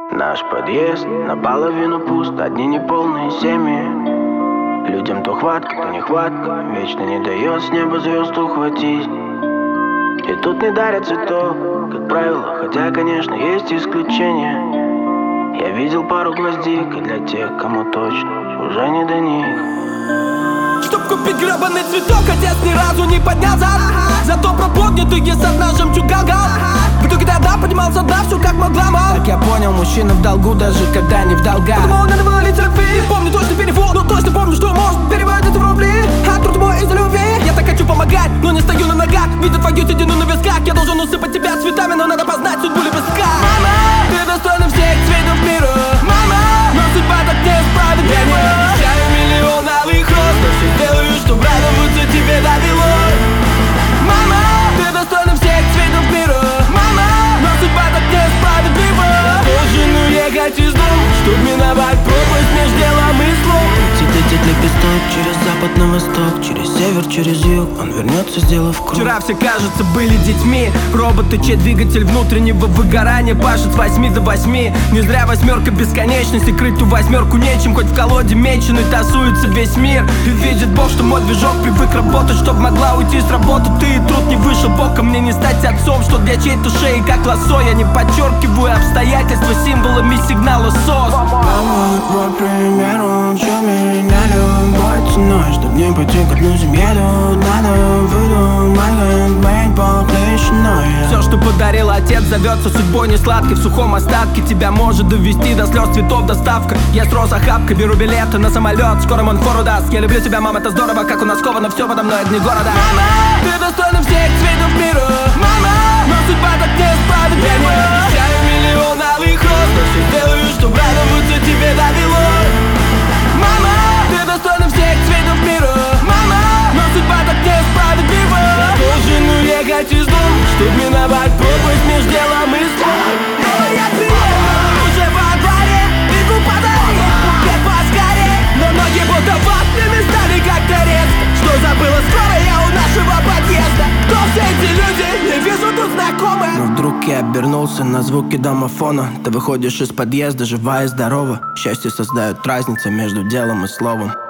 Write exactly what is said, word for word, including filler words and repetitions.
Наш подъезд наполовину пуст, одни неполные семьи. Людям то хватка, то нехватка, вечно не дает с неба звезд ухватить. И тут не дарят цветов, как правило, хотя, конечно, есть исключения. Я видел пару гвоздик, и для тех, кому точно уже не до них. Чтоб купить гребаный цветок, отец ни разу не поднялся. Зато про поднятые со дна жемчуга гал. В итоге тогда поднимался дна, все как могла, мол. Как я понял, мужчина в долгу, даже когда не в долгах. Подумал, надо валить рубли. Не помню точно перевод, но точно помню, что может переводить в рубли. А труд мой из-за любви. Я так хочу помогать, но не стою на ногах. Видя твою седину на висках. Я должен усыпать тебя цветами, но надо познать судьбу лепестка. Мама, ты достойна всех цветов мира. Мама, но судьба так несправедлива. Я не обещаю миллион алых роз, но все сделаю, чтобы радоваться тебе довелось. Мама, ты достойна всех цветов мира. Мама, но судьба так несправедлива. Должен уехать из дома, чтоб миновать пропасть между делом и слом. Летит лепесток через запад на восток, через север, через юг, он вернется, сделав круг. Вчера все, кажется, были детьми. Роботы, чей двигатель внутреннего выгорания пашет с восьми до восьми. Не зря восьмерка бесконечности, крыть ту восьмерку нечем. Хоть в колоде меченый тасуется весь мир. И видит Бог, что мой движок привык работать, чтоб могла уйти с работы. Ты и труд не вышел боком, мне не стать отцом, что для чьей-то шеи как лосо. Я не подчеркиваю обстоятельства символами сигнала СОС. Мама, по примеру, чем меня любой ценой, чтоб не пойти к одну еду. Надо выдумать, быть похлещенной. Все, что подарил отец, зовется судьбой несладкой. В сухом остатке тебя может довести до слез цветов доставка. Я срос охапкой, беру билеты на самолет, скоро он фору даст. Я люблю тебя, мама, это здорово, как у нас сковано все подо мной, огни города. Мама, ты достойна всех цветов мира. Мама, но судьба так несправедлива. Я не обещаю миллион алых роз, но все сделаю, чтоб радоваться тебе довелось. Мама, ты достойна всех цветов мира. Мама, но судьба так несправедлива. Я должен уехать из дома, чтоб миновать пропасть между делом и слом. Но я приехал уже во дворе, бегу по дороге, букет поскорее. Но ноги будто ватными стали как-то резко. Что забыла скоро я у нашего подъезда? Кто все эти люди? Не вижу тут знакомых. Но вдруг я обернулся на звуки домофона. Ты выходишь из подъезда, живая и здорова. Счастье создает разница между делом и словом.